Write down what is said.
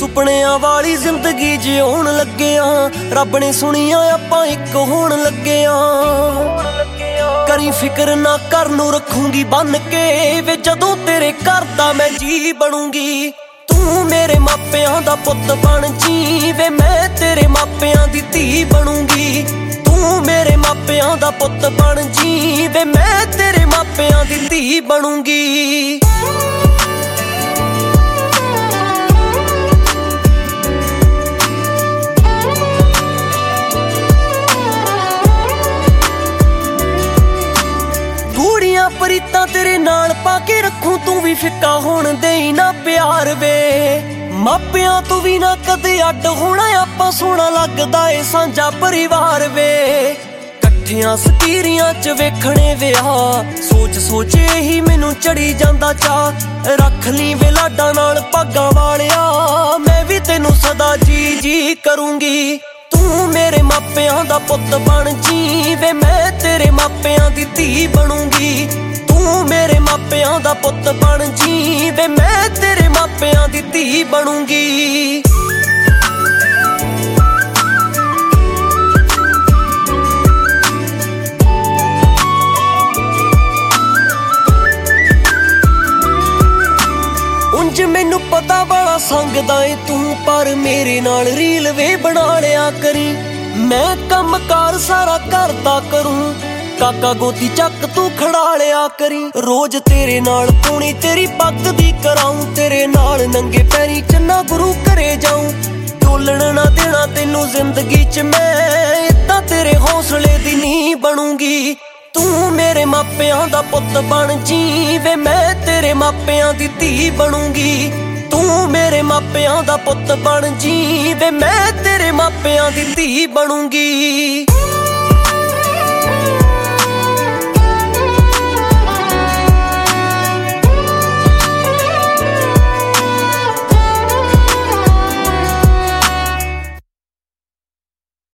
ਸੁਪਨਿਆਂ ਵਾਲੀ ਜ਼ਿੰਦਗੀ ਜਿਉਣ ਲੱਗੇ ਆਂ, ਰੱਬ ਨੇ ਸੁਣੀਆਂ ਆਪਾਂ ਇੱਕ ਹੋਣ ਲੱਗੇ ਆਂ। ਕਰੀ ਫਿਕਰ ਨਾ ਕਰ ਨੂੰ ਰੱਖੂੰਗੀ ਬੰਨ ਕੇ ਵੇ, ਜਦੋਂ ਤੇਰੇ ਘਰ ਦਾ ਮੈਂ ਜੀ ਬਣੂੰਗੀ। ਤੂੰ ਮੇਰੇ ਮਾਪਿਆਂ ਦਾ ਪੁੱਤ ਬਣ ਜੀ ਵੇ, ਮੈਂ ਤੇਰੇ ਮਾਪਿਆਂ ਦੀ ਧੀ ਬਣੂੰਗੀ। ਤੂੰ ਮੇਰੇ ਮਾਪਿਆਂ ਦਾ ਪੁੱਤ ਬਣ ਜੀ ਵੇ, ਮੈਂ ਤੇਰੇ ਮਾਪਿਆਂ ਦੀ ਧੀ ਬਣੂੰਗੀ। ਗੂੜੀਆਂ ਪ੍ਰੀਤਾਂ ਤੇਰੇ ਨਾਲ ਪਾ ਕੇ ਰੱਖੂ, ਤੂੰ ਵੀ ਫਿੱਕਾ ਹੋਣ ਦੇਈ ਨਾ ਪਿਆਰ ਵੇ। ਮਾਪਿਆਂ ਤੋਂ ਵੀ ਨਾ ਕਦੇ ਅੱਡ ਹੋਣਾ, ਆਪਾਂ ਸੋਹਣਾ ਲੱਗਦਾ ਏ ਸਾਂਝਾ ਪਰਿਵਾਰ ਵੇ। ਇਕੱਠਿਆਂ ਸਕੀਰੀਆਂ ਚ ਵੇਖਣੇ ਵਿਆਹ, ਸੋਚ ਸੋਚ ਇਹੀ ਮੈਨੂੰ ਚੜੀ ਜਾਂਦਾ ਚਾਹ। ਰੱਖ ਲਈ ਵੇ ਲਾਡਾਂ ਨਾਲ ਭਾਗਾਂ ਵਾਲਿਆ, ਮੈਂ ਵੀ ਤੈਨੂੰ ਸਦਾ ਜੀ ਜੀ ਕਰੂੰਗੀ। ਤੂੰ ਮੇਰੇ ਮਾਪਿਆਂ ਦਾ ਪੁੱਤ ਬਣ ਜੀ ਵੇ, ਮੈਂ ਤੇਰੇ ਮਾਪਿਆਂ ਦੀ ਧੀ ਬਣੂੰਗੀ। ਤੂੰ ਮੇਰੇ ਮਾਪਿਆਂ ਦਾ ਪੁੱਤ ਬਣ ਜੀ ਵੇ, ਮੈਂ ਤੇਰੇ ਮਾਪਿਆਂ ਦੀ ਧੀ ਬਣੂੰਗੀ। ਉਂਝ ਮੈਨੂੰ ਪਤਾ ਬੜਾ ਸੰਗਦਾ ਏ ਤੂੰ, ਪਰ ਮੇਰੇ ਨਾਲ ਰੀਲ ਵੇ ਬਣਾ ਲਿਆ ਕਰੀ। ਮੈਂ ਕੰਮ ਕਾਰ ਸਾਰਾ ਕਰਦਾ ਕਰੂੰ, ਕਾਕਾ ਗੋਤੀ ਚੱਕ ਤੂੰ ਖੜਾ ਲਿਆ ਕਰੀ। ਰੋਜ਼ ਤੇਰੇ ਨਾਲ ਪੂਣੀ ਤੇਰੀ ਪੱਗ ਦੀ ਕਰਾਊਂ, ਤੇਰੇ ਨਾਲ ਨੰਗੇ ਪੈਰੀ ਚੰਨਾ ਗੁਰੂ ਘਰੇ ਜਾਊਂ। ਡੋਲਣ ਨਾ ਦੇਣਾ ਤੈਨੂੰ ਜ਼ਿੰਦਗੀ ਚ ਮੈਂ, ਏਦਾਂ ਤੇਰੇ ਹੌਸਲੇ ਦੀ ਨੀਂਹ ਬਣੂੰਗੀ। ਤੂੰ ਮੇਰੇ ਮਾਪਿਆਂ ਦਾ ਪੁੱਤ ਬਣ ਜੀ ਵੇ, ਮੈਂ ਤੇਰੇ ਮਾਪਿਆਂ ਦੀ ਧੀ ਬਣੂੰਗੀ। ਤੂੰ ਮੇਰੇ ਮਾਪਿਆਂ ਦਾ ਪੁੱਤ ਬਣ ਜੀ ਵੇ, ਮੈਂ ਤੇਰੇ ਮਾਪਿਆਂ ਦੀ ਧੀ ਬਣੂੰਗੀ।